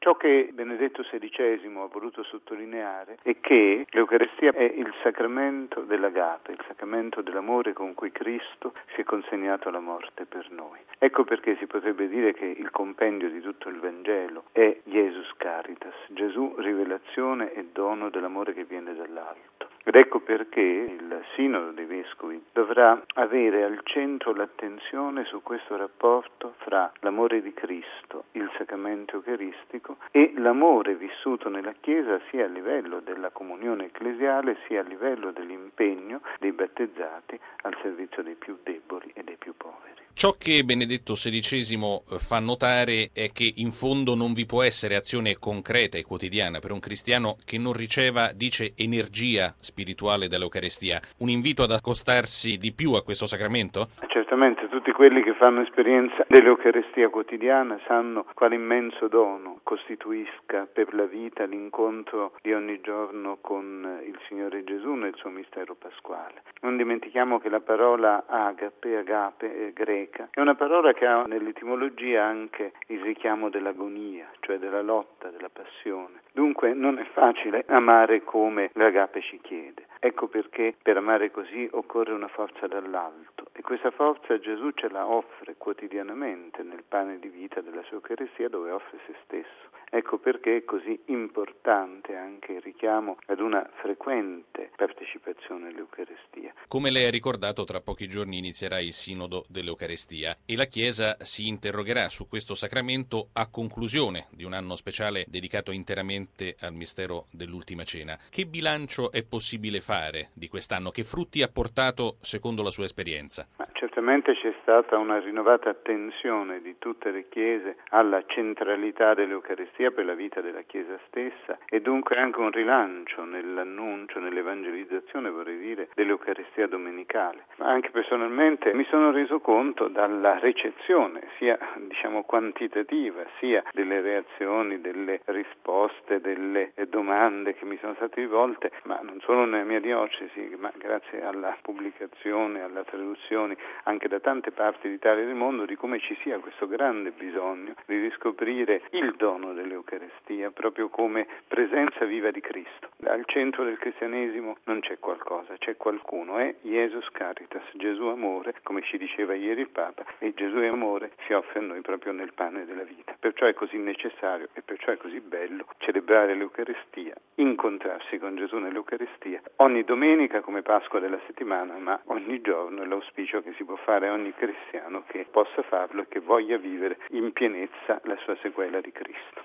Ciò che Benedetto XVI ha voluto sottolineare è che l'Eucaristia è il sacramento dell'agape, il sacramento dell'amore con cui Cristo si è consegnato alla morte per noi. Ecco perché si potrebbe dire che il compendio di tutto il Vangelo è Jesus Caritas, Gesù rivelazione e dono dell'amore che viene dall'alto. Ed ecco perché il Sinodo dei Vescovi dovrà avere al centro l'attenzione su questo rapporto fra l'amore di Cristo, il sacramento eucaristico, e l'amore vissuto nella Chiesa sia a livello della comunione ecclesiale sia a livello dell'impegno dei battezzati al servizio dei più deboli e dei più poveri. Ciò che Benedetto XVI fa notare è che in fondo non vi può essere azione concreta e quotidiana per un cristiano che non riceva, dice, energia spirituale dall'Eucaristia. Un invito ad accostarsi di più a questo sacramento? Certamente, tutti quelli che fanno esperienza dell'Eucaristia quotidiana sanno quale immenso dono costituisca per la vita l'incontro di ogni giorno con il Signore Gesù nel suo mistero pasquale. Non dimentichiamo che la parola agape è greca, è una parola che ha nell'etimologia anche il richiamo dell'agonia, cioè della lotta, della passione. Dunque non è facile amare come l'agape ci chiede. Ecco perché per amare così occorre una forza dall'alto e questa forza Gesù ce la offre quotidianamente nel pane di vita della sua Eucaristia, dove offre se stesso. Ecco perché è così importante anche il richiamo ad una frequente partecipazione all'Eucaristia. Come lei ha ricordato, tra pochi giorni inizierà il Sinodo dell'Eucaristia e la Chiesa si interrogerà su questo sacramento a conclusione di un anno speciale dedicato interamente al mistero dell'Ultima Cena. Che bilancio è possibile fare di quest'anno? Che frutti ha portato secondo la sua esperienza? Certamente c'è stata una rinnovata attenzione di tutte le Chiese alla centralità dell'Eucaristia per la vita della Chiesa stessa e dunque anche un rilancio nell'annuncio, nell'evangelizzazione, vorrei dire, dell'Eucaristia domenicale. Ma anche personalmente mi sono reso conto dalla ricezione, sia quantitativa, sia delle reazioni, delle risposte, delle domande che mi sono state rivolte, ma non solo nella mia diocesi, ma grazie alla pubblicazione, alla traduzione, anche da tante parti d'Italia e del mondo, di come ci sia questo grande bisogno di riscoprire il dono dell'Eucaristia proprio come presenza viva di Cristo. Al centro del cristianesimo non c'è qualcosa, c'è qualcuno, è Jesus Caritas, Gesù amore, come ci diceva ieri il Papa, e Gesù è amore si offre a noi proprio nel pane della vita. Perciò è così necessario e perciò è così bello celebrare l'Eucaristia, incontrarsi con Gesù nell'Eucaristia, ogni domenica come Pasqua della settimana, ma ogni giorno è l'auspicio che si può fare a ogni cristiano che possa farlo e che voglia vivere in pienezza la sua sequela di Cristo.